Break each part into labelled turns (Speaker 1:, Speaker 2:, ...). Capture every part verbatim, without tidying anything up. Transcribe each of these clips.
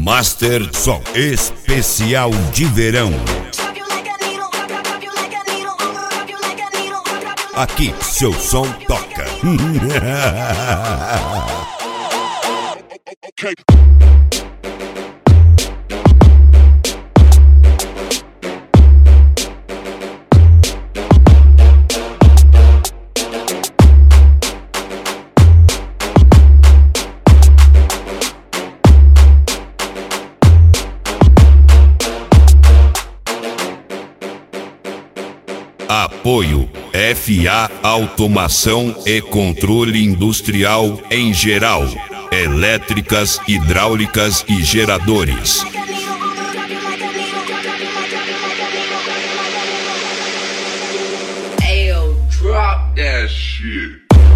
Speaker 1: Master Som especial de verão. Aqui seu som toca. Apoio F A Automação e Controle Industrial em geral, elétricas, hidráulicas e geradores.
Speaker 2: Ayo, drop that shit.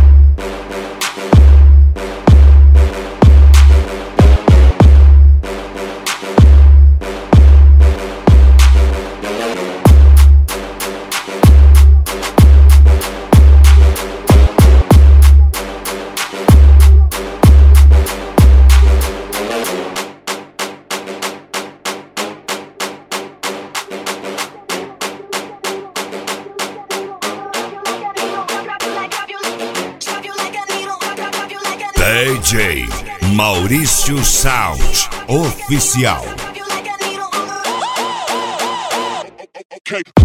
Speaker 1: D J Maurício Sound Oficial.
Speaker 3: Okay.